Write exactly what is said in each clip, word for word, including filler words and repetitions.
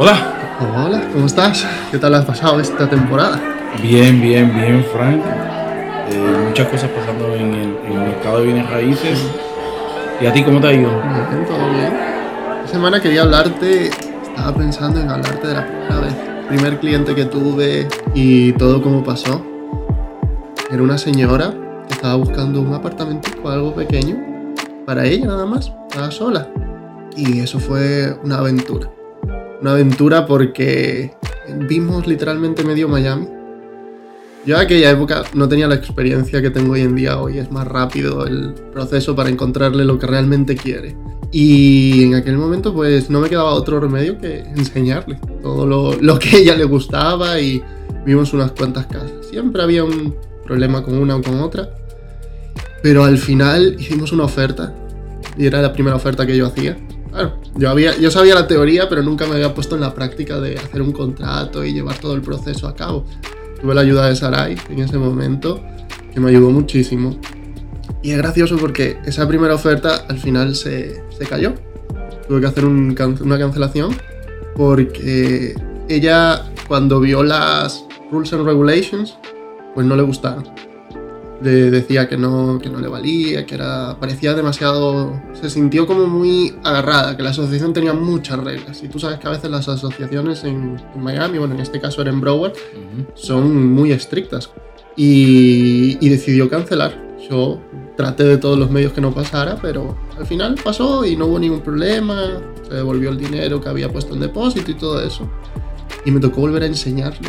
Hola. Hola, ¿cómo estás? ¿Qué tal has pasado esta temporada? Bien, bien, bien, Frank. Eh, muchas cosas pasando en el, en el mercado de bienes raíces. ¿Y a ti cómo te ha ido? Bien, todo bien. Esta semana quería hablarte, estaba pensando en hablarte de la primera vez. Primer cliente que tuve y todo cómo pasó. Era una señora que estaba buscando un apartamentico, algo pequeño, para ella nada más, estaba sola. Y eso fue una aventura. Una aventura porque vimos literalmente medio Miami. Yo en aquella época no tenía la experiencia que tengo hoy en día. Hoy es más rápido el proceso para encontrarle lo que realmente quiere. Y en aquel momento pues no me quedaba otro remedio que enseñarle todo lo, lo que a ella le gustaba, y vimos unas cuantas casas. Siempre había un problema con una o con otra, pero al final hicimos una oferta y era la primera oferta que yo hacía. Claro, yo, había, yo sabía la teoría, pero nunca me había puesto en la práctica de hacer un contrato y llevar todo el proceso a cabo. Tuve la ayuda de Sarai en ese momento, que me ayudó muchísimo. Y es gracioso porque esa primera oferta al final se, se cayó. Tuve que hacer un, una cancelación porque ella, cuando vio las Rules and Regulations, pues no le gustaron. Le decía que no, que no le valía, que era, parecía demasiado... Se sintió como muy agarrada, que la asociación tenía muchas reglas. Y tú sabes que a veces las asociaciones en, en Miami, bueno, en este caso era en Broward, uh-huh, son muy estrictas. Y, y decidió cancelar. Yo traté de todos los medios que no pasara, pero al final pasó y no hubo ningún problema. Se devolvió el dinero que había puesto en depósito y todo eso. Y me tocó volver a enseñarle.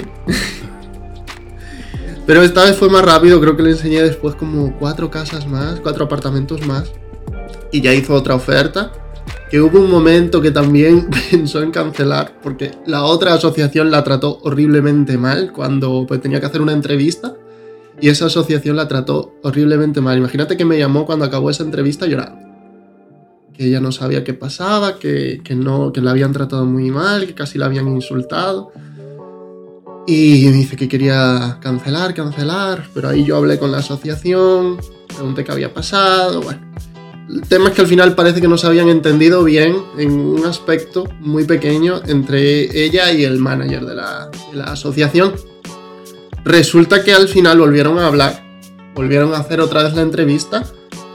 Pero esta vez fue más rápido, creo que le enseñé después como cuatro casas más, cuatro apartamentos más. Y ya hizo otra oferta, que hubo un momento que también pensó en cancelar, porque la otra asociación la trató horriblemente mal cuando pues, tenía que hacer una entrevista. Y esa asociación la trató horriblemente mal. Imagínate que me llamó cuando acabó esa entrevista llorando. Que ella no sabía qué pasaba, que, que, no, que la habían tratado muy mal, que casi la habían insultado. Y me dice que quería cancelar, cancelar, pero ahí yo hablé con la asociación, pregunté qué había pasado, bueno. El tema es que al final parece que no se habían entendido bien en un aspecto muy pequeño entre ella y el manager de la, de la asociación. Resulta que al final volvieron a hablar, volvieron a hacer otra vez la entrevista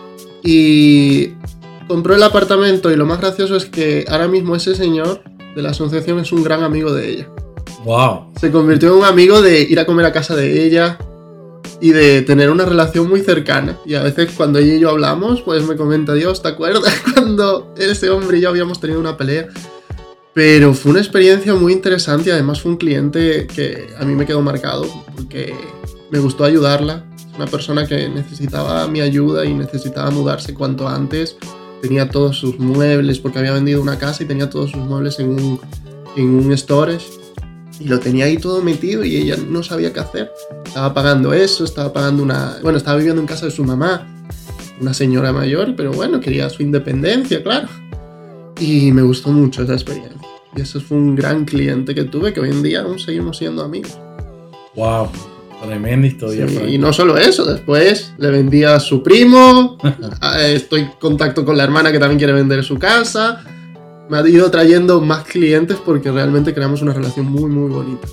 y compró el apartamento, y lo más gracioso es que ahora mismo ese señor de la asociación es un gran amigo de ella. Wow. Se convirtió en un amigo de ir a comer a casa de ella y de tener una relación muy cercana. Y a veces cuando ella y yo hablamos, pues me comenta: Dios, ¿te acuerdas cuando ese hombre y yo habíamos tenido una pelea? Pero fue una experiencia muy interesante y además fue un cliente que a mí me quedó marcado porque me gustó ayudarla. Es una persona que necesitaba mi ayuda y necesitaba mudarse cuanto antes. Tenía todos sus muebles porque había vendido una casa y tenía todos sus muebles en un, en un storage. Y lo tenía ahí todo metido y ella no sabía qué hacer. Estaba pagando eso, estaba pagando una... Bueno, estaba viviendo en casa de su mamá, una señora mayor, pero bueno, quería su independencia, claro. Y me gustó mucho esa experiencia. Y eso fue un gran cliente que tuve, que hoy en día aún seguimos siendo amigos. Wow, tremenda historia. Sí, y no solo eso, después le vendí a su primo, estoy en contacto con la hermana que también quiere vender su casa. Me ha ido trayendo más clientes porque realmente creamos una relación muy, muy bonita.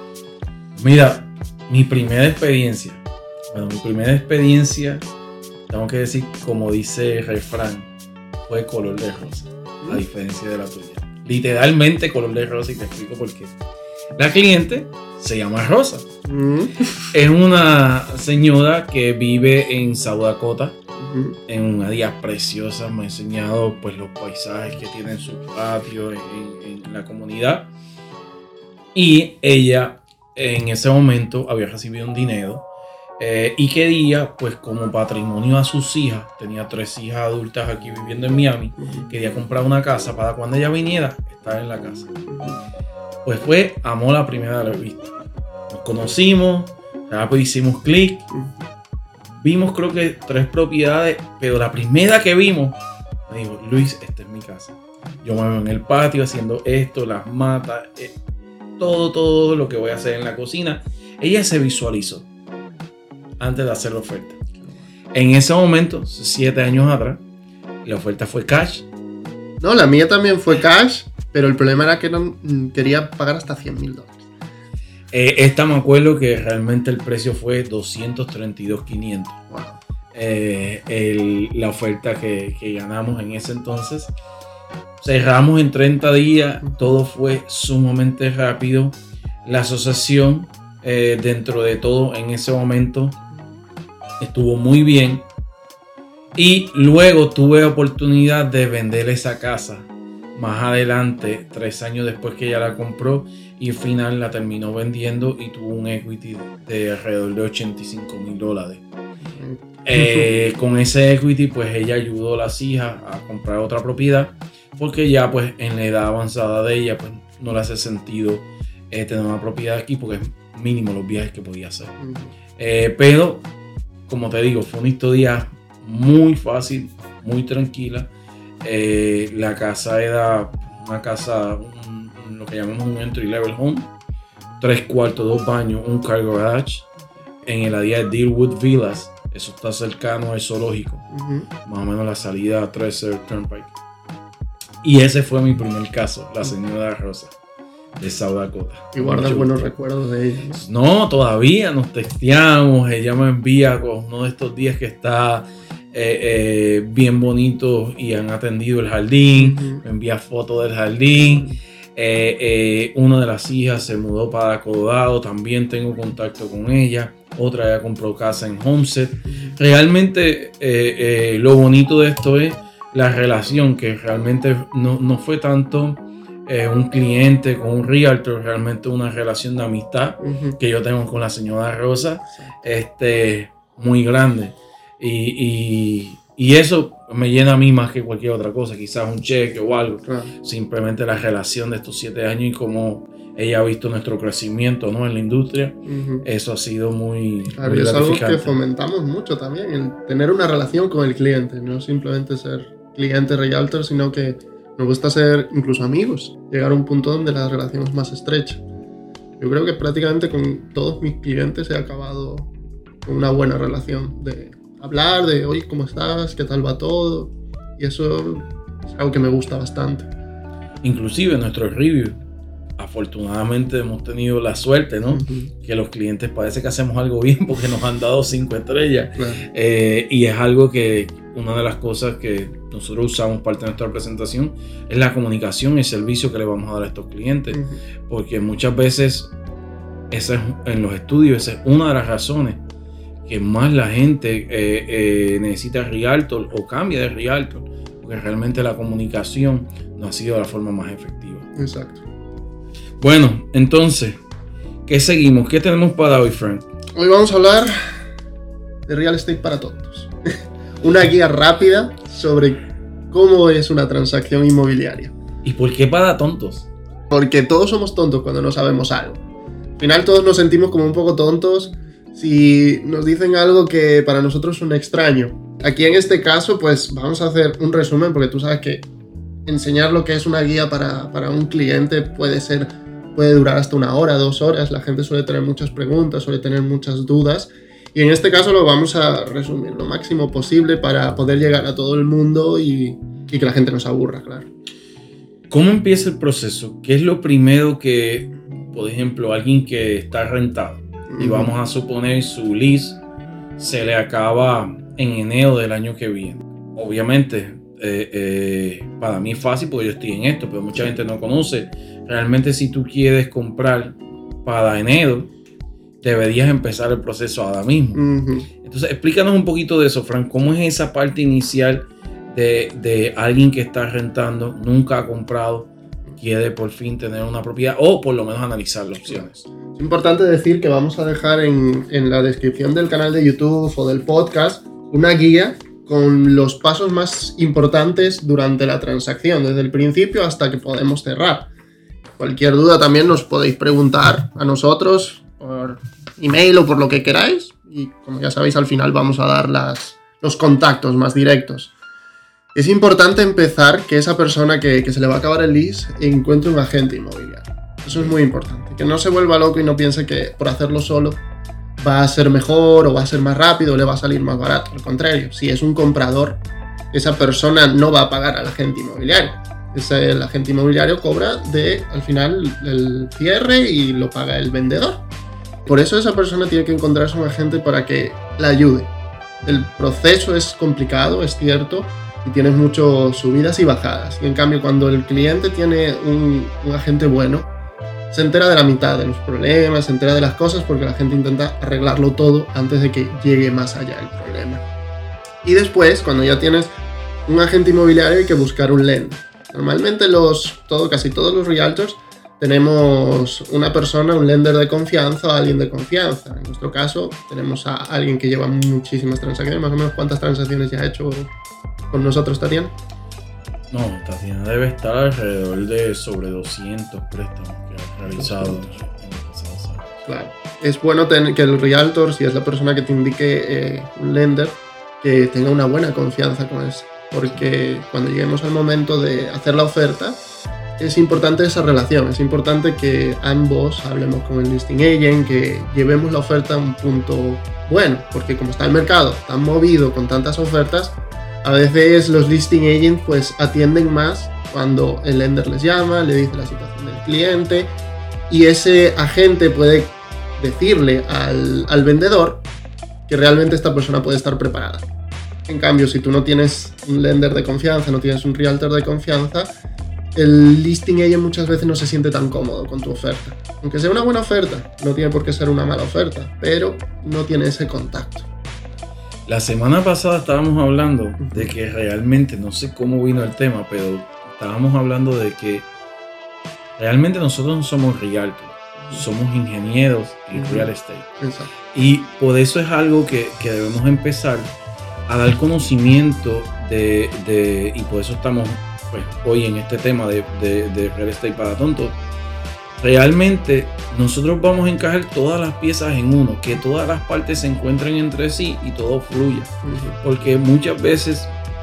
Mira, mi primera experiencia, bueno, mi primera experiencia, tengo que decir, como dice el refrán, fue color de rosa, a diferencia de la tuya. Literalmente color de rosa, y te explico por qué. La cliente se llama Rosa. Mm. Es una señora que vive en South Dakota, uh-huh, en una área preciosa. Me ha enseñado pues los paisajes que tiene en su patio, en, en la comunidad. Y ella en ese momento había recibido un dinero eh, y quería, pues como patrimonio a sus hijas, tenía tres hijas adultas aquí viviendo en Miami, uh-huh, quería comprar una casa para cuando ella viniera estar en la casa. Pues fue amor a primera vista. Nos conocimos, rápido hicimos clic, vimos creo que tres propiedades, pero la primera que vimos me dijo: Luis, esta es mi casa. Yo me veo en el patio haciendo esto, las matas, eh, todo, todo lo que voy a hacer en la cocina. Ella se visualizó antes de hacer la oferta. En ese momento, siete años atrás, la oferta fue cash. No, la mía también fue cash. pero el problema era que no, quería pagar hasta cien mil dólares. Eh, esta me acuerdo que realmente el precio fue doscientos treinta y dos mil quinientos. Wow. Eh, el, la oferta que, que ganamos en ese entonces. Cerramos en treinta días, todo fue sumamente rápido. La asociación, eh, dentro de todo, en ese momento estuvo muy bien. Y luego tuve oportunidad de vender esa casa más adelante, tres años después que ella la compró, y al final la terminó vendiendo y tuvo un equity de alrededor de ochenta y cinco mil dólares. Eh, con ese equity, pues ella ayudó a las hijas a comprar otra propiedad, porque ya pues en la edad avanzada de ella, pues no le hace sentido eh, tener una propiedad aquí, porque es mínimo los viajes que podía hacer. Eh, pero, como te digo, fue una historia muy fácil, muy tranquila. Eh, la casa era una casa, un, un, lo que llamamos un entry level home, tres cuartos, dos baños, un car garage en el área de Deerwood Villas. Eso está cercano al zoológico, uh-huh. Más o menos la salida a trece Turnpike. Y ese fue mi primer caso, la señora Rosa de South Dakota. Y guardas buenos recuerdos de ella, ¿no? No, todavía nos texteamos. Ella me envía con uno de estos días que está eh, eh, bien bonito y han atendido el jardín. Uh-huh. Me envía fotos del jardín. Eh, eh, una de las hijas se mudó para Colorado, también tengo contacto con ella. Otra ya compró casa en Homestead. Realmente eh, eh, lo bonito de esto es la relación, que realmente no, no fue tanto eh, un cliente con un realtor, realmente una relación de amistad uh-huh. que yo tengo con la señora Rosa, este, muy grande. Y, y, y eso me llena a mí más que cualquier otra cosa, quizás un cheque o algo. Claro. Simplemente la relación de estos siete años y cómo ella ha visto nuestro crecimiento, ¿no? En la industria. Uh-huh. Eso ha sido muy, claro, muy es gratificante. Algo que fomentamos mucho también, el tener una relación con el cliente, no simplemente ser cliente realtor, sino que nos gusta ser incluso amigos, llegar a un punto donde la relación es más estrecha. Yo creo que prácticamente con todos mis clientes he acabado con una buena relación de hablar, de oye, ¿cómo estás? ¿Qué tal va todo? Y eso es algo que me gusta bastante. Inclusive nuestro review, afortunadamente hemos tenido la suerte, ¿no? Uh-huh. Que los clientes parece que hacemos algo bien porque nos han dado cinco estrellas. Claro. Eh, y es algo que una de las cosas que nosotros usamos parte de nuestra presentación es la comunicación y el servicio que le vamos a dar a estos clientes. Uh-huh. Porque muchas veces esa es, en los estudios esa es una de las razones que más la gente eh, eh, necesita realtor o cambia de realtor, porque realmente la comunicación no ha sido la forma más efectiva. Exacto. Bueno, entonces, ¿qué seguimos? ¿Qué tenemos para hoy, Frank? Hoy vamos a hablar de real estate para tontos. Una guía rápida sobre cómo es una transacción inmobiliaria. ¿Y por qué para tontos? Porque todos somos tontos cuando no sabemos algo. Al final todos nos sentimos como un poco tontos si nos dicen algo que para nosotros es un extraño. Aquí en este caso, pues vamos a hacer un resumen, porque tú sabes que enseñar lo que es una guía para, para un cliente puede ser, puede durar hasta una hora, dos horas. La gente suele tener muchas preguntas, suele tener muchas dudas. Y en este caso lo vamos a resumir lo máximo posible para poder llegar a todo el mundo y, y que la gente no se aburra, claro. ¿Cómo empieza el proceso? ¿Qué es lo primero que, por ejemplo, alguien que está rentado, uh-huh. y vamos a suponer su lease se le acaba en enero del año que viene? Obviamente, eh, eh, para mí es fácil porque yo estoy en esto, pero mucha gente no conoce. Realmente, si tú quieres comprar para enero, deberías empezar el proceso ahora mismo. Uh-huh. Entonces, explícanos un poquito de eso, Frank. ¿Cómo es esa parte inicial de, de alguien que está rentando, nunca ha comprado, quiere por fin tener una propiedad o por lo menos analizar las opciones? Es importante decir que vamos a dejar en, en la descripción del canal de YouTube o del podcast una guía con los pasos más importantes durante la transacción, desde el principio hasta que podemos cerrar. Cualquier duda también nos podéis preguntar a nosotros por email o por lo que queráis, y como ya sabéis, al final vamos a dar las, los contactos más directos. Es importante empezar que esa persona que, que se le va a acabar el lease encuentre un agente inmobiliario. Eso es muy importante, que no se vuelva loco y no piense que por hacerlo solo va a ser mejor o va a ser más rápido o le va a salir más barato. Al contrario, si es un comprador, esa persona no va a pagar al agente inmobiliario. Ese, el agente inmobiliario cobra de, al final, el cierre y lo paga el vendedor. Por eso esa persona tiene que encontrarse un agente para que la ayude. El proceso es complicado, es cierto, y tienes muchas subidas y bajadas. Y en cambio, cuando el cliente tiene un, un agente bueno, se entera de la mitad de los problemas, se entera de las cosas, porque la gente intenta arreglarlo todo antes de que llegue más allá el problema. Y después, cuando ya tienes un agente inmobiliario, hay que buscar un lender. Normalmente los, todo, casi todos los realtors tenemos una persona, un lender de confianza o alguien de confianza. En nuestro caso, tenemos a alguien que lleva muchísimas transacciones. Más o menos, ¿cuántas transacciones ya ha hecho con nosotros, Tatiana? No, Tatiana debe estar alrededor de sobre doscientos préstamos que ha realizado en el pasado año. Claro. Es bueno tener que el realtor, si es la persona que te indique eh, un lender, que tenga una buena confianza con eso. Porque cuando lleguemos al momento de hacer la oferta, es importante esa relación, es importante que ambos hablemos con el listing agent, que llevemos la oferta a un punto bueno, porque como está el mercado tan movido con tantas ofertas, a veces los listing agents pues atienden más cuando el lender les llama, le dice la situación del cliente y ese agente puede decirle al, al vendedor que realmente esta persona puede estar preparada. En cambio, si tú no tienes un lender de confianza, no tienes un realtor de confianza, el listing agent muchas veces no se siente tan cómodo con tu oferta. Aunque sea una buena oferta, no tiene por qué ser una mala oferta, pero no tiene ese contacto. La semana pasada estábamos hablando de que realmente, no sé cómo vino el tema, pero estábamos hablando de que realmente nosotros no somos realtors, somos ingenieros en uh-huh. real estate. Exacto. Y por eso es algo que, que debemos empezar a dar conocimiento de, de y por eso estamos pues, hoy en este tema de, de, de real estate para tontos. Realmente nosotros vamos a encajar todas las piezas en uno, que todas las partes se encuentren entre sí y todo fluya. Uh-huh. Porque muchas veces,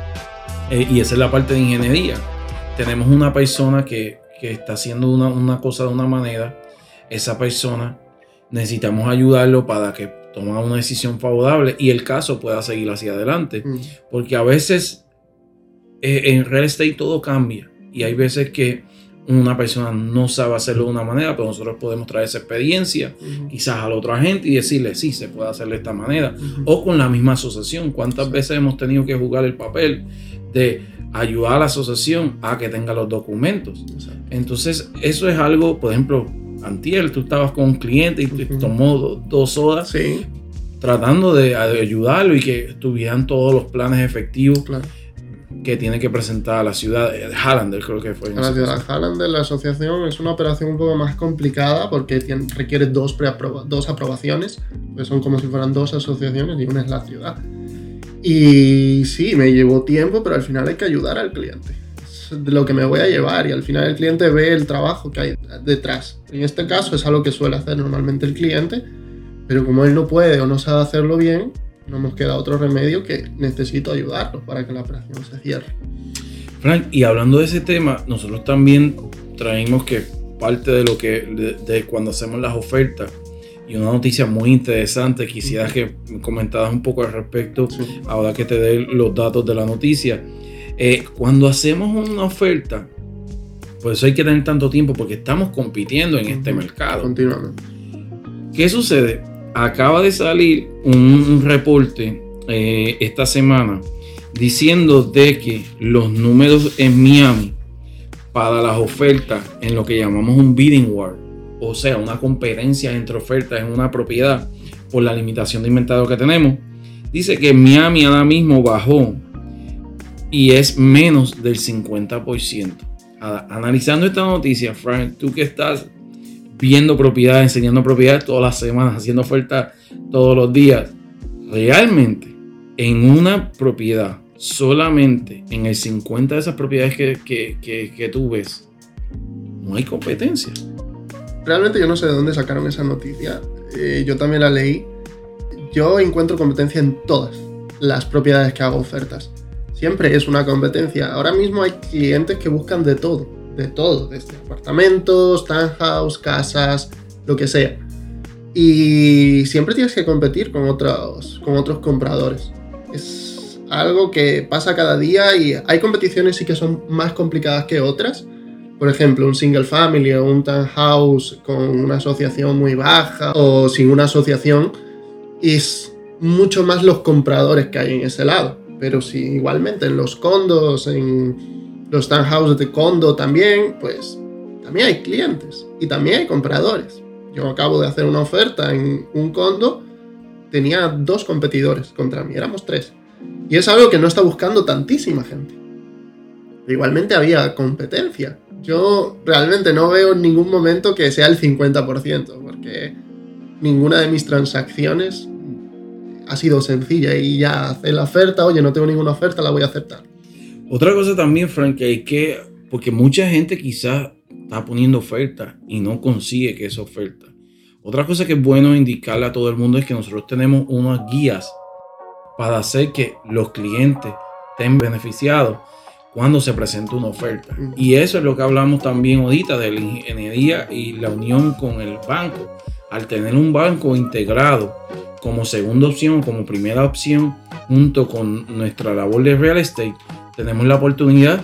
eh, y esa es la parte de ingeniería, tenemos una persona que, que está haciendo una, una cosa de una manera, esa persona necesitamos ayudarlo para que tome una decisión favorable y el caso pueda seguir hacia adelante. Uh-huh. Porque a veces eh, en real estate todo cambia y hay veces que una persona no sabe hacerlo de una manera, pero nosotros podemos traer esa experiencia uh-huh. quizás al otro agente y decirle sí, se puede hacer de esta manera. Uh-huh. O con la misma asociación. ¿Cuántas veces hemos tenido que jugar el papel de ayudar a la asociación a que tenga los documentos? Exacto. Entonces eso es algo, por ejemplo, antier tú estabas con un cliente y te uh-huh. tomó do, dos horas sí. tratando de, de ayudarlo y que tuvieran todos los planes efectivos. Claro. Que tiene que presentar a la ciudad de Hallander, creo que fue. A la ciudad de Hallander, la asociación es una operación un poco más complicada porque tiene, requiere dos, preaproba, dos aprobaciones, pues son como si fueran dos asociaciones y una es la ciudad. Y sí, me llevó tiempo, pero al final hay que ayudar al cliente. Es de lo que me voy a llevar y al final el cliente ve el trabajo que hay detrás. En este caso es algo que suele hacer normalmente el cliente, pero como él no puede o no sabe hacerlo bien, no nos queda otro remedio que necesito ayudarlo para que la operación se cierre. Frank, y hablando de ese tema, nosotros también traemos que parte de lo que de, de cuando hacemos las ofertas y una noticia muy interesante, quisiera que me comentaras un poco al respecto, sí. ahora que te dé los datos de la noticia. Eh, cuando hacemos una oferta, por eso hay que tener tanto tiempo porque estamos compitiendo en uh-huh. este mercado. Continuamente. ¿Qué sucede? Acaba de salir un reporte eh, esta semana diciendo de que los números en Miami para las ofertas en lo que llamamos un bidding war, o sea, una competencia entre ofertas en una propiedad por la limitación de inventario que tenemos, dice que Miami ahora mismo bajó y es menos del cincuenta por ciento. Ahora, analizando esta noticia, Frank, tú que estás viendo propiedades, enseñando propiedades todas las semanas, haciendo ofertas todos los días. Realmente, en una propiedad, solamente en el cincuenta de esas propiedades que, que, que, que tú ves, no hay competencia. Realmente yo no sé de dónde sacaron esa noticia. Eh, yo también la leí. Yo encuentro competencia en todas las propiedades que hago ofertas. Siempre es una competencia. Ahora mismo hay clientes que buscan de todo. De todo, desde apartamentos, townhouse, casas, lo que sea. Y siempre tienes que competir con otros, con otros compradores. Es, algo que pasa cada día y hay competiciones sí que son más complicadas que otras. Por ejemplo, un single family o un townhouse con una asociación muy baja o sin una asociación, es mucho más los compradores que hay en ese lado. Pero si igualmente en los condos, en los townhouses de condo también, pues también hay clientes y también hay compradores. Yo acabo de hacer una oferta en un condo, tenía dos competidores contra mí, éramos tres. Y es algo que no está buscando tantísima gente. Igualmente había competencia. Yo realmente no veo en ningún momento que sea el cincuenta por ciento, porque ninguna de mis transacciones ha sido sencilla y ya hace la oferta, oye, no tengo ninguna oferta, la voy a aceptar. Otra cosa también, Frank, que hay que, porque mucha gente quizás está poniendo oferta y no consigue que esa oferta. Otra cosa que es bueno indicarle a todo el mundo es que nosotros tenemos unas guías para hacer que los clientes estén beneficiados cuando se presenta una oferta. Y eso es lo que hablamos también ahorita de la ingeniería y la unión con el banco. Al tener un banco integrado como segunda opción, como primera opción, junto con nuestra labor de real estate, tenemos la oportunidad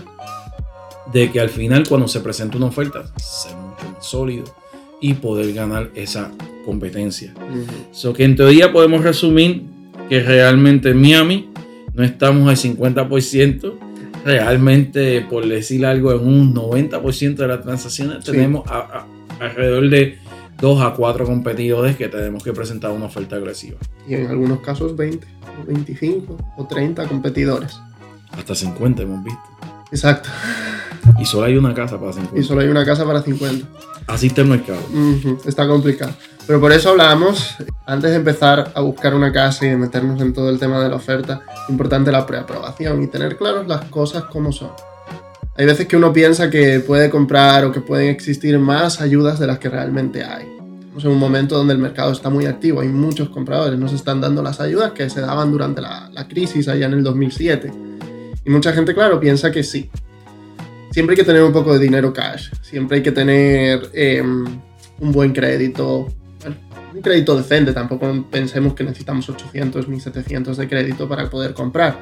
de que al final, cuando se presenta una oferta, sea mucho más sólido y poder ganar esa competencia. Uh-huh. So que en teoría podemos resumir que realmente en Miami no estamos al cincuenta por ciento. Realmente, por decir algo, en un noventa por ciento de las transacciones sí. tenemos a, a, alrededor de dos a cuatro competidores que tenemos que presentar una oferta agresiva. Y en algunos casos veinte, o veinticinco o treinta competidores. Hasta cincuenta hemos visto. Exacto. Y solo hay una casa para cincuenta. Y solo hay una casa para cincuenta. Así está el mercado. Uh-huh. Está complicado. Pero por eso hablábamos, antes de empezar a buscar una casa y de meternos en todo el tema de la oferta, importante la preaprobación y tener claras las cosas como son. Hay veces que uno piensa que puede comprar o que pueden existir más ayudas de las que realmente hay. Estamos en un momento donde el mercado está muy activo, hay muchos compradores, no se están dando las ayudas que se daban durante la, la crisis allá en el dos mil siete. Y mucha gente, claro, piensa que sí. Siempre hay que tener un poco de dinero cash, siempre hay que tener eh, un buen crédito, bueno, un crédito decente, tampoco pensemos que necesitamos ochocientos, mil setecientos de crédito para poder comprar.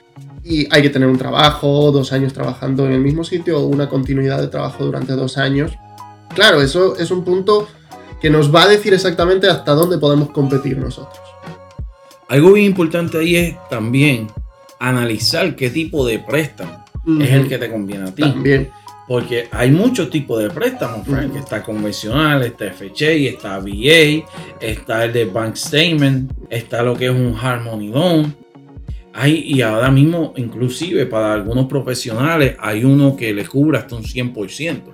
Y hay que tener un trabajo, dos años trabajando en el mismo sitio o una continuidad de trabajo durante dos años. Claro, eso es un punto que nos va a decir exactamente hasta dónde podemos competir nosotros. Algo bien importante ahí es también analizar qué tipo de préstamo uh-huh. es el que te conviene a ti. También. Porque hay muchos tipos de préstamos, Frank. Uh-huh. Está convencional, está F H A, está V A, está el de Bank Statement, está lo que es un Hard Money Loan. Hay, y ahora mismo, inclusive para algunos profesionales, hay uno que le cubre hasta un cien por ciento.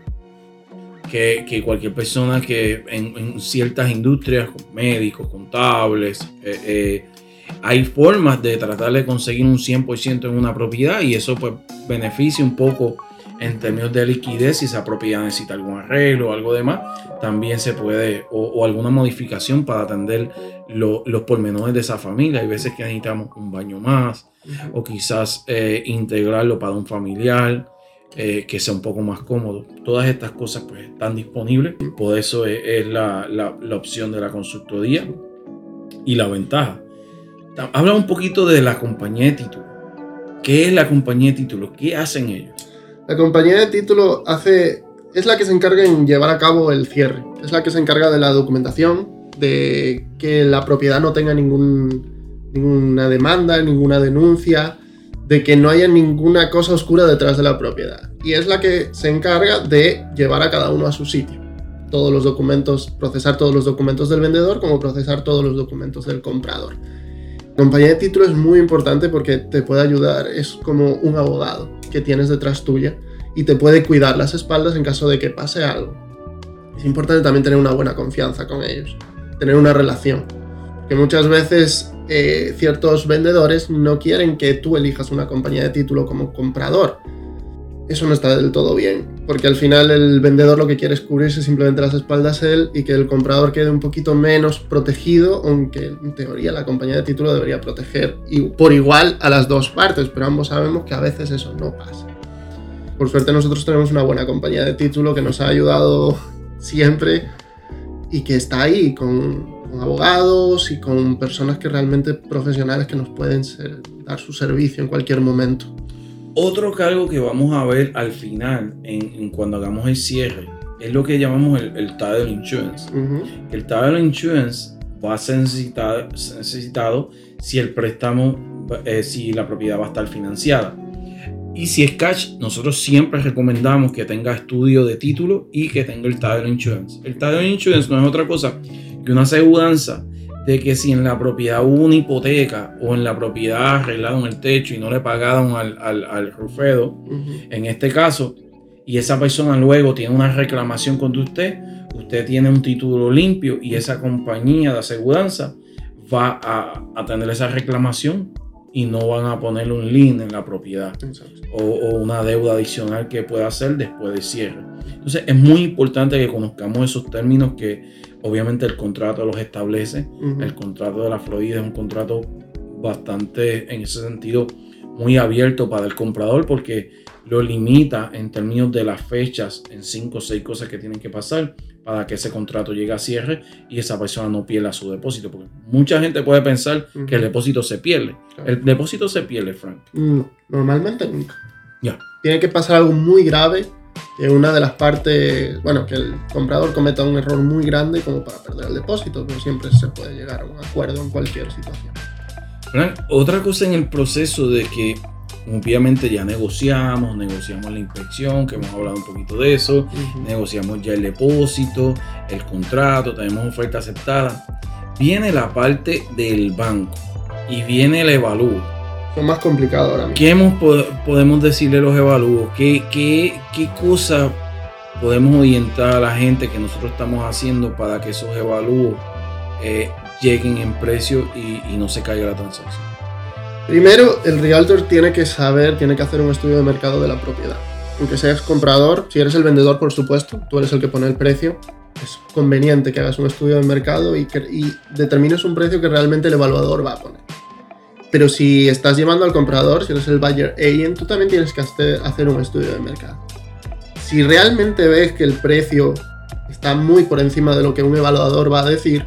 Que, que cualquier persona que en, en ciertas industrias, médicos, contables, eh, eh, hay formas de tratar de conseguir un cien por ciento en una propiedad y eso pues beneficia un poco en términos de liquidez. Si esa propiedad necesita algún arreglo o algo demás, también se puede, o, o alguna modificación para atender lo, los pormenores de esa familia. Hay veces que necesitamos un baño más o quizás eh, integrarlo para un familiar eh, que sea un poco más cómodo. Todas estas cosas pues están disponibles, por eso es, es la, la, la opción de la consultoría y la ventaja. Habla un poquito de la compañía de título. ¿Qué es la compañía de título? ¿Qué hacen ellos? La compañía de título hace, es la que se encarga en llevar a cabo el cierre. Es la que se encarga de la documentación, de que la propiedad no tenga ningún, ninguna demanda, ninguna denuncia, de que no haya ninguna cosa oscura detrás de la propiedad. Y es la que se encarga de llevar a cada uno a su sitio. Todos los documentos, procesar todos los documentos del vendedor como procesar todos los documentos del comprador. La compañía de título es muy importante porque te puede ayudar, es como un abogado que tienes detrás tuya y te puede cuidar las espaldas en caso de que pase algo. Es importante también tener una buena confianza con ellos, tener una relación, porque muchas veces eh, ciertos vendedores no quieren que tú elijas una compañía de título como comprador. Eso no está del todo bien, porque al final el vendedor lo que quiere es cubrirse simplemente las espaldas él y que el comprador quede un poquito menos protegido, aunque en teoría la compañía de título debería proteger por igual a las dos partes, pero ambos sabemos que a veces eso no pasa. Por suerte nosotros tenemos una buena compañía de título que nos ha ayudado siempre y que está ahí con, con abogados y con personas que realmente profesionales que nos pueden ser dar su servicio en cualquier momento. Otro cargo que vamos a ver al final, en, en cuando hagamos el cierre, es lo que llamamos el, el title insurance. Uh-huh. El title insurance va a ser necesitado, necesitado si el préstamo, eh, si la propiedad va a estar financiada. Y si es cash, nosotros siempre recomendamos que tenga estudio de título y que tenga el title insurance. El title insurance no es otra cosa que una aseguranza de que si en la propiedad hubo una hipoteca o en la propiedad arreglaron el techo y no le pagaron al, al, al rufero, uh-huh. en este caso, y esa persona luego tiene una reclamación contra usted, usted tiene un título limpio y esa compañía de aseguranza va a, a tener esa reclamación y no van a ponerle un lien en la propiedad o, o una deuda adicional que pueda hacer después del cierre. Entonces es muy importante que conozcamos esos términos que obviamente el contrato los establece. Uh-huh. El contrato de la Florida es un contrato bastante, en ese sentido, muy abierto para el comprador porque lo limita en términos de las fechas en cinco o seis cosas que tienen que pasar para que ese contrato llegue a cierre y esa persona no pierda su depósito. Porque mucha gente puede pensar uh-huh. que el depósito se pierde. Claro. El depósito se pierde, Frank. No, normalmente nunca. Ya. Tiene que pasar algo muy grave, que una de las partes, bueno, que el comprador cometa un error muy grande como para perder el depósito, pero siempre se puede llegar a un acuerdo en cualquier situación. Frank, otra cosa en el proceso de que obviamente ya negociamos, negociamos la inspección, que hemos hablado un poquito de eso, uh-huh. negociamos ya el depósito, el contrato, tenemos oferta aceptada. Viene la parte del banco y viene el evalúo. Son más complicados ahora mismo. ¿Qué hemos, podemos decirle a los evalúos? ¿Qué, qué, qué cosas podemos orientar a la gente que nosotros estamos haciendo para que esos evalúos eh, lleguen en precio y, y no se caiga la transacción? Primero, el realtor tiene que saber, tiene que hacer un estudio de mercado de la propiedad. Aunque seas comprador, si eres el vendedor, por supuesto, tú eres el que pone el precio, es conveniente que hagas un estudio de mercado y, que, y determines un precio que realmente el evaluador va a poner. Pero si estás llevando al comprador, si eres el buyer agent, tú también tienes que hacer un estudio de mercado. Si realmente ves que el precio está muy por encima de lo que un evaluador va a decir,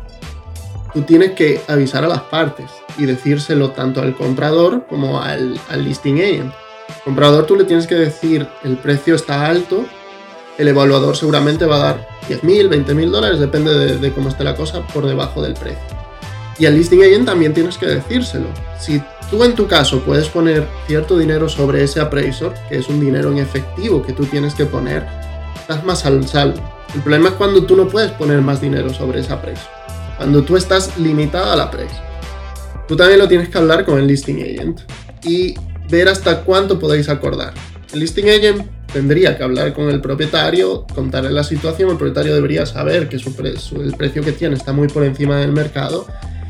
tú tienes que avisar a las partes y decírselo tanto al comprador como al, al listing agent. Al comprador tú le tienes que decir el precio está alto, el evaluador seguramente va a dar diez mil, veinte mil dólares, depende de, de cómo esté la cosa, por debajo del precio. Y al listing agent también tienes que decírselo. Si tú en tu caso puedes poner cierto dinero sobre ese appraisal, que es un dinero en efectivo que tú tienes que poner, estás más al salvo. El problema es cuando tú no puedes poner más dinero sobre ese appraisal. Cuando tú estás limitada al appraisal. Tú también lo tienes que hablar con el listing agent y ver hasta cuánto podéis acordar. El listing agent tendría que hablar con el propietario, contarle la situación. El propietario debería saber que su pre- su, el precio que tiene está muy por encima del mercado.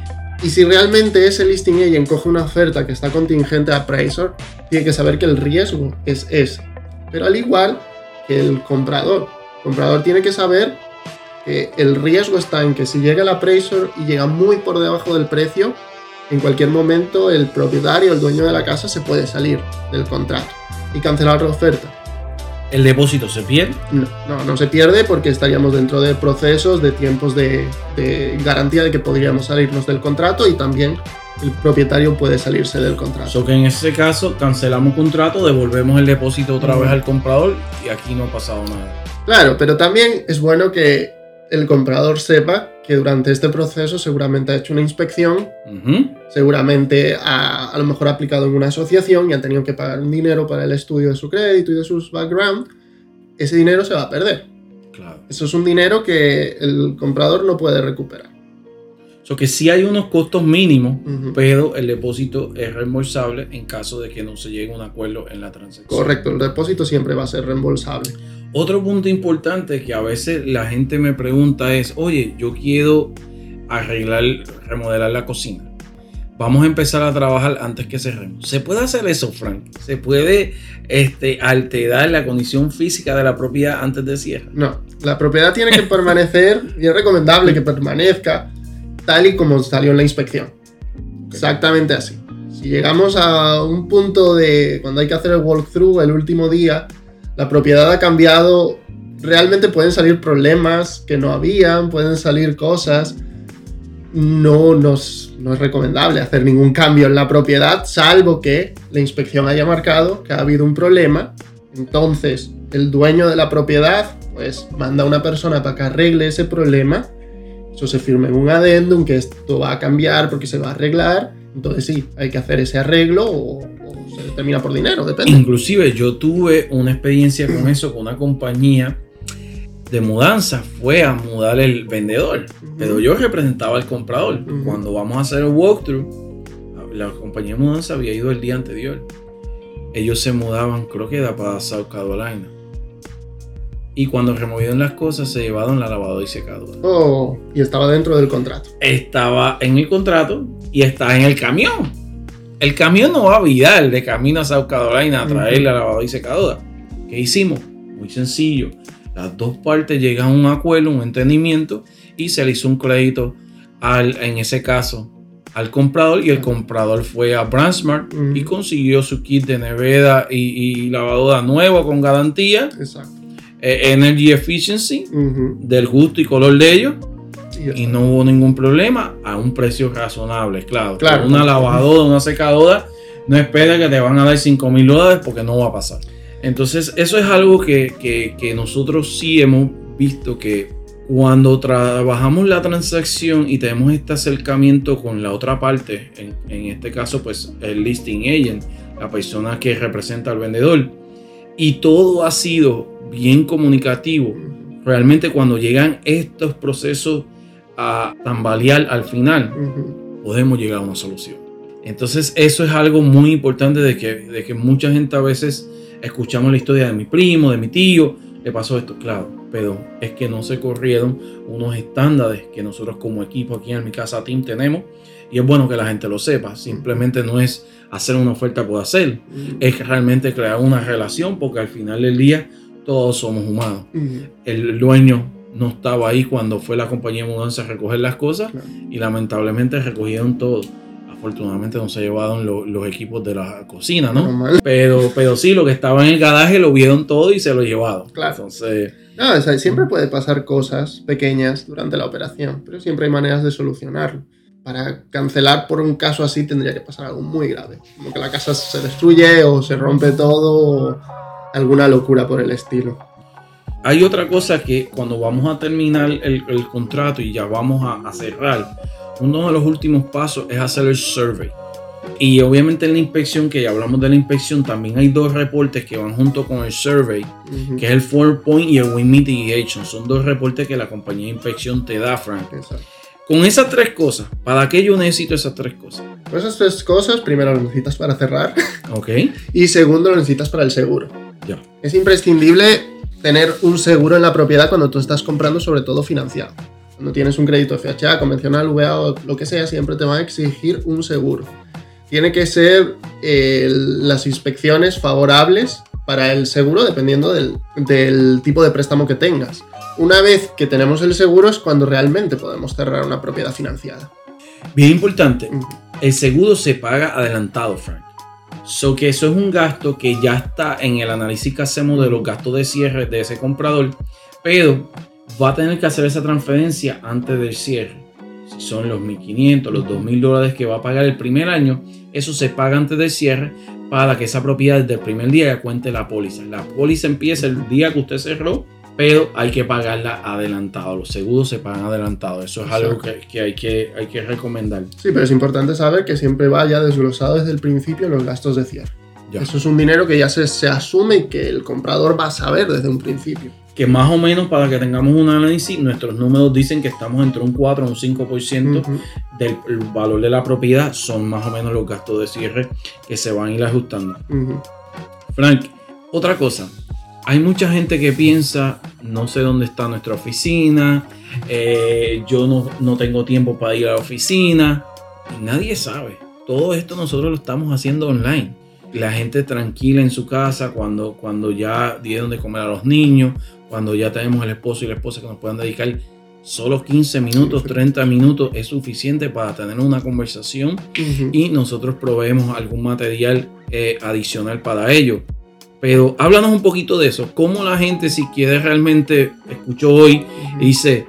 Y si realmente ese listing agent coge una oferta que está contingente a appraisal, tiene que saber que el riesgo es ese. Pero al igual que el comprador, el comprador tiene que saber que el riesgo está en que si llega el appraisal y llega muy por debajo del precio, en cualquier momento el propietario, el dueño de la casa, se puede salir del contrato y cancelar la oferta. ¿El depósito se pierde? No, no, no se pierde porque estaríamos dentro de procesos, de tiempos de, de garantía de que podríamos salirnos del contrato y también el propietario puede salirse del contrato. So que en ese caso cancelamos contrato, devolvemos el depósito otra uh-huh. vez al comprador y aquí no ha pasado nada. Claro, pero también es bueno que el comprador sepa que durante este proceso seguramente ha hecho una inspección, uh-huh. seguramente ha a lo mejor ha aplicado en una asociación y ha tenido que pagar un dinero para el estudio de su crédito y de sus background. Ese dinero se va a perder. Claro. Eso es un dinero que el comprador no puede recuperar. O so que sí hay unos costos mínimos, uh-huh. pero el depósito es reembolsable en caso de que no se llegue a un acuerdo en la transacción. Correcto, el depósito siempre va a ser reembolsable. Otro punto importante que a veces la gente me pregunta es, oye, yo quiero arreglar, remodelar la cocina. Vamos a empezar a trabajar antes que cerremos. ¿Se puede hacer eso, Frank? ¿Se puede este, alterar la condición física de la propiedad antes de cierre? No, la propiedad tiene que permanecer, y es recomendable que permanezca tal y como salió en la inspección. Okay. Exactamente así. Si llegamos a un punto de cuando hay que hacer el walkthrough el último día, la propiedad ha cambiado, realmente pueden salir problemas que no habían, pueden salir cosas. no, nos, no es recomendable hacer ningún cambio en la propiedad, salvo que la inspección haya marcado que ha habido un problema. Entonces, el dueño de la propiedad pues manda a una persona para que arregle ese problema. Eso se firma en un adendum, que esto va a cambiar porque se va a arreglar. Entonces sí, hay que hacer ese arreglo o, o se determina por dinero, depende. Inclusive yo tuve una experiencia con eso, con una compañía de mudanza. Fue a mudar el vendedor, uh-huh. pero yo representaba al comprador. Uh-huh. Cuando vamos a hacer el walkthrough, la compañía de mudanza había ido el día anterior. Ellos se mudaban, creo que era para South Carolina. Y cuando removieron las cosas, se llevaron la lavadora y secadora. Oh, y estaba dentro del contrato. Estaba en el contrato y está en el camión. El camión no va a virar de camino a South Carolina a traer uh-huh. la lavadora y secadora. ¿Qué hicimos? Muy sencillo. Las dos partes llegan a un acuerdo, un entendimiento, y se le hizo un crédito al, en ese caso, al comprador, y el comprador fue a BrandsMart uh-huh. y consiguió su kit de nevera y, y lavadora nueva con garantía. Exacto. Energy Efficiency, uh-huh. del gusto y color de ellos, y, y no hubo ningún problema a un precio razonable, claro. claro una lavadora, una secadora, no espera que te van a dar cinco mil dólares porque no va a pasar. Entonces eso es algo que, que, que nosotros sí hemos visto, que cuando trabajamos la transacción y tenemos este acercamiento con la otra parte, en, en este caso pues el listing agent, la persona que representa al vendedor, y todo ha sido bien comunicativo, realmente cuando llegan estos procesos a tambalear al final, uh-huh. podemos llegar a una solución. Entonces eso es algo muy importante, de que, de que mucha gente a veces escuchamos la historia de mi primo, de mi tío, le pasó esto, claro, pero es que no se corrieron unos estándares que nosotros como equipo aquí en Mi Casa Team tenemos, y es bueno que la gente lo sepa. Simplemente no es hacer una oferta por hacer, uh-huh. es realmente crear una relación, porque al final del día todos somos humanos. Uh-huh. El dueño no estaba ahí cuando fue la compañía de mudanza a recoger las cosas, claro. y lamentablemente recogieron todo. Afortunadamente no se llevaron lo, los equipos de la cocina, ¿no? Normal. Pero, pero sí, lo que estaba en el garaje lo vieron todo y se lo llevaron. Claro. Entonces, no, o sea, siempre puede pasar cosas pequeñas durante la operación, pero siempre hay maneras de solucionarlo. Para cancelar por un caso así tendría que pasar algo muy grave, como que la casa se destruye o se rompe todo, o alguna locura por el estilo. Hay otra cosa que cuando vamos a terminar el, el contrato y ya vamos a, a cerrar, uno de los últimos pasos es hacer el survey. Y obviamente en la inspección, que ya hablamos de la inspección, también hay dos reportes que van junto con el survey, uh-huh. que es el four point y el Wind Mitigation. Son dos reportes que la compañía de inspección te da, Frank. Exacto. Con esas tres cosas, ¿para qué yo necesito esas tres cosas? Pues esas tres cosas, primero lo necesitas para cerrar. Ok. Y segundo lo necesitas para el seguro. Ya. Es imprescindible tener un seguro en la propiedad cuando tú estás comprando, sobre todo financiado. Cuando tienes un crédito F H A, convencional, V A o lo que sea, siempre te van a exigir un seguro. Tiene que ser eh, las inspecciones favorables para el seguro dependiendo del, del tipo de préstamo que tengas. Una vez que tenemos el seguro es cuando realmente podemos cerrar una propiedad financiada. Bien importante, el seguro se paga adelantado, Frank. So que eso es un gasto que ya está en el análisis que hacemos de los gastos de cierre de ese comprador, pero va a tener que hacer esa transferencia antes del cierre. Si son los mil quinientos, los dos mil dólares que va a pagar el primer año, eso se paga antes del cierre para que esa propiedad desde el primer día ya cuente la póliza. La póliza empieza el día que usted cerró, pero hay que pagarla adelantado. Los seguros se pagan adelantados. Eso es Exacto. algo que, que, hay que hay que recomendar. Sí, pero es importante saber que siempre vaya desglosado desde el principio los gastos de cierre. Ya. Eso es un dinero que ya se, se asume y que el comprador va a saber desde un principio. Que más o menos, para que tengamos un análisis, nuestros números dicen que estamos entre un cuatro y un cinco por ciento uh-huh. del valor de la propiedad. Son más o menos los gastos de cierre que se van a ir ajustando. Uh-huh. Frank, otra cosa. Hay mucha gente que piensa, no sé dónde está nuestra oficina, eh, yo no, no tengo tiempo para ir a la oficina. Y nadie sabe. Todo esto nosotros lo estamos haciendo online. La gente tranquila en su casa cuando, cuando ya dieron de comer a los niños, cuando ya tenemos el esposo y la esposa que nos puedan dedicar solo quince minutos, treinta minutos es suficiente para tener una conversación uh-huh. y nosotros proveemos algún material eh, adicional para ello. Pero háblanos un poquito de eso. ¿Cómo la gente, si quiere realmente, escuchó hoy uh-huh. y dice,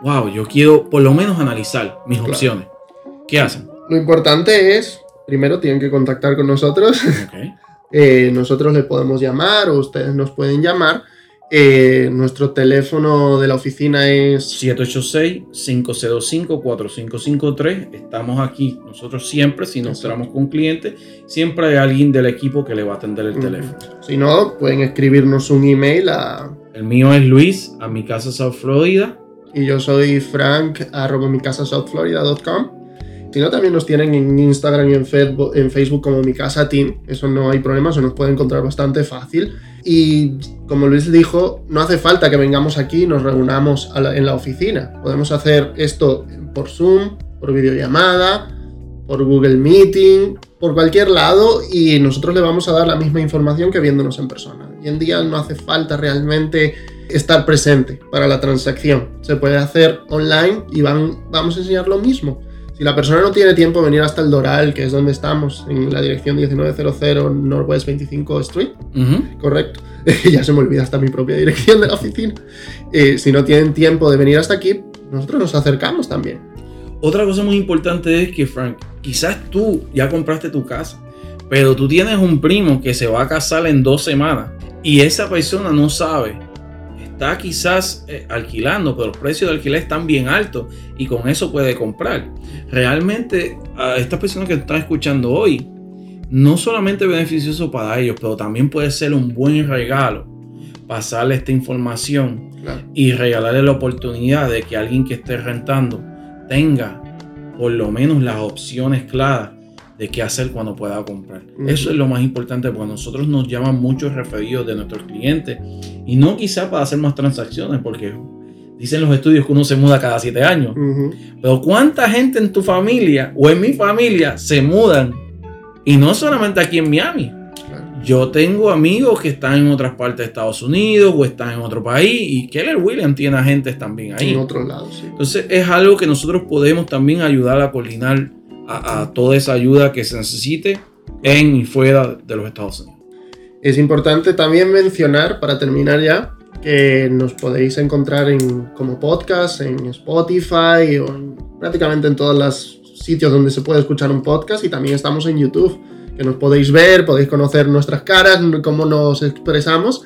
wow, yo quiero por lo menos analizar mis claro. opciones. ¿Qué hacen? Lo importante es, primero tienen que contactar con nosotros. Okay. eh, nosotros les podemos llamar o ustedes nos pueden llamar. Eh, nuestro teléfono de la oficina es siete ocho seis, cinco cero cinco, cuatro cinco cinco tres. Estamos aquí nosotros siempre, si nos entramos con clientes, siempre hay alguien del equipo que le va a atender el uh-huh. teléfono. Si no, pueden escribirnos un email a... El mío es Luis, a mi casa South Florida. Y yo soy Frank, arroba mi casa south florida punto com. Si no, también nos tienen en Instagram y en Facebook, en Facebook como Mi Casa Team. Eso no hay problema, se nos puede encontrar bastante fácil. Y como Luis dijo, no hace falta que vengamos aquí y nos reunamos a la, en la oficina. Podemos hacer esto por Zoom, por videollamada, por Google Meeting, por cualquier lado, y nosotros le vamos a dar la misma información que viéndonos en persona. Hoy en día no hace falta realmente estar presente para la transacción. Se puede hacer online y van, vamos a enseñar lo mismo. Si la persona no tiene tiempo de venir hasta el Doral, que es donde estamos, en la dirección diecinueve cero cero Northwest veinticinco Street, uh-huh. correcto, ya se me olvida hasta mi propia dirección de la oficina, eh, si no tienen tiempo de venir hasta aquí, nosotros nos acercamos también. Otra cosa muy importante es que, Frank, quizás tú ya compraste tu casa, pero tú tienes un primo que se va a casar en dos semanas y esa persona no sabe. Está quizás eh, alquilando, pero los precios de alquiler están bien altos y con eso puede comprar. Realmente a estas personas que están escuchando hoy, no solamente es beneficioso para ellos, pero también puede ser un buen regalo pasarle esta información claro. y regalarle la oportunidad de que alguien que esté rentando tenga por lo menos las opciones claras de qué hacer cuando pueda comprar. Uh-huh. Eso es lo más importante, porque a nosotros nos llaman muchos referidos de nuestros clientes y no quizá para hacer más transacciones, porque dicen los estudios que uno se muda cada siete años. Uh-huh. Pero ¿cuánta gente en tu familia o en mi familia se mudan? Y no solamente aquí en Miami. Claro. Yo tengo amigos que están en otras partes de Estados Unidos o están en otro país, y Keller Williams tiene agentes también ahí. En otros lados, sí. Entonces es algo que nosotros podemos también ayudar a coordinar A, a toda esa ayuda que se necesite en y fuera de los Estados Unidos. Es importante también mencionar, para terminar ya, que nos podéis encontrar en, como podcast en Spotify o en, prácticamente en todos los sitios donde se puede escuchar un podcast, y también estamos en YouTube, que nos podéis ver, podéis conocer nuestras caras, cómo nos expresamos,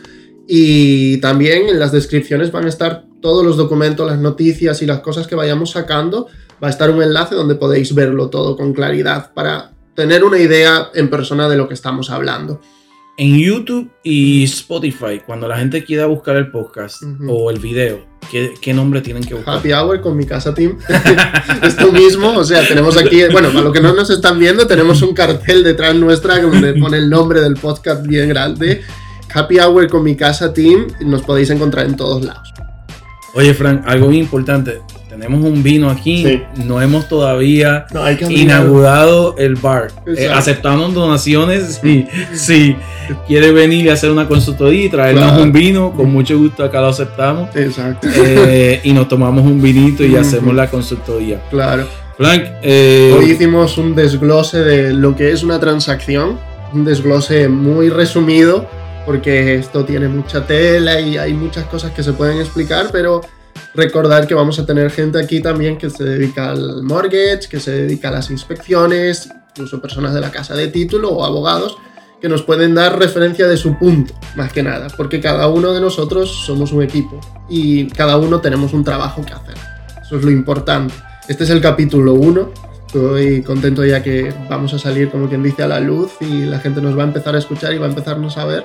y también en las descripciones van a estar todos los documentos, las noticias y las cosas que vayamos sacando. Va a estar un enlace donde podéis verlo todo con claridad para tener una idea en persona de lo que estamos hablando. En YouTube y Spotify, cuando la gente quiera buscar el podcast uh-huh. o el video, ¿qué, ¿qué nombre tienen que buscar? Happy Hour con Mi Casa Team. Esto mismo, o sea, tenemos aquí, bueno, para los que no nos están viendo, tenemos un cartel detrás nuestra donde pone el nombre del podcast bien grande. Happy Hour con Mi Casa Team, nos podéis encontrar en todos lados. Oye, Frank, algo muy importante. Tenemos un vino aquí, sí. no hemos todavía no, inaugurado el bar. Eh, aceptamos donaciones. Si sí, sí. quiere venir y hacer una consultoría y traernos claro. un vino, con mucho gusto acá lo aceptamos. Exacto. Eh, y nos tomamos un vinito y uh-huh. hacemos la consultoría. Claro. Frank, eh, hoy hicimos un desglose de lo que es una transacción, un desglose muy resumido, porque esto tiene mucha tela y hay muchas cosas que se pueden explicar, pero recordar que vamos a tener gente aquí también que se dedica al mortgage, que se dedica a las inspecciones, incluso personas de la casa de título o abogados que nos pueden dar referencia de su punto, más que nada, porque cada uno de nosotros somos un equipo y cada uno tenemos un trabajo que hacer. Eso es lo importante. Este es el capítulo uno. Estoy contento ya que vamos a salir, como quien dice, a la luz y la gente nos va a empezar a escuchar y va a empezarnos a ver.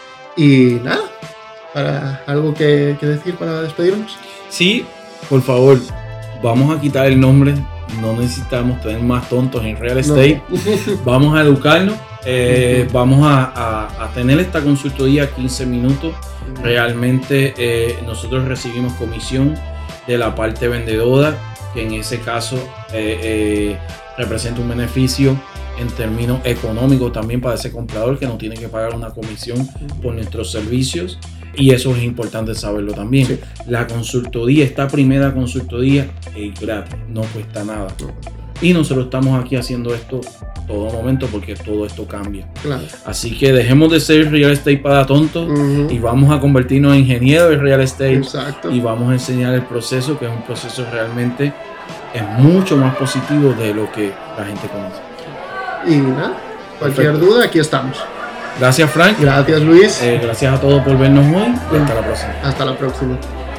Y nada, para algo que, que decir para despedirnos. Sí, por favor, vamos a quitar el nombre. No necesitamos tener más tontos en real estate. No. Vamos a educarnos. Eh, uh-huh. Vamos a, a, a tener esta consultoría quince minutos. Uh-huh. Realmente eh, nosotros recibimos comisión de la parte vendedora, que en ese caso eh, eh, representa un beneficio en términos económicos también para ese comprador, que no tiene que pagar una comisión por nuestros servicios, y eso es importante saberlo también. Sí. La consultoría, esta primera consultoría es gratis, no cuesta nada. y nosotros estamos aquí haciendo esto todo momento porque todo esto cambia. Claro. Así que dejemos de ser real estate para tontos uh-huh. y vamos a convertirnos en ingenieros de real estate. Exacto. Y vamos a enseñar el proceso, que es un proceso realmente es mucho más positivo de lo que la gente conoce. Y nada, cualquier Perfecto. duda, aquí estamos. Gracias, Frank. Gracias, Luis. Eh, gracias a todos por vernos hoy y hasta la próxima. Hasta la próxima.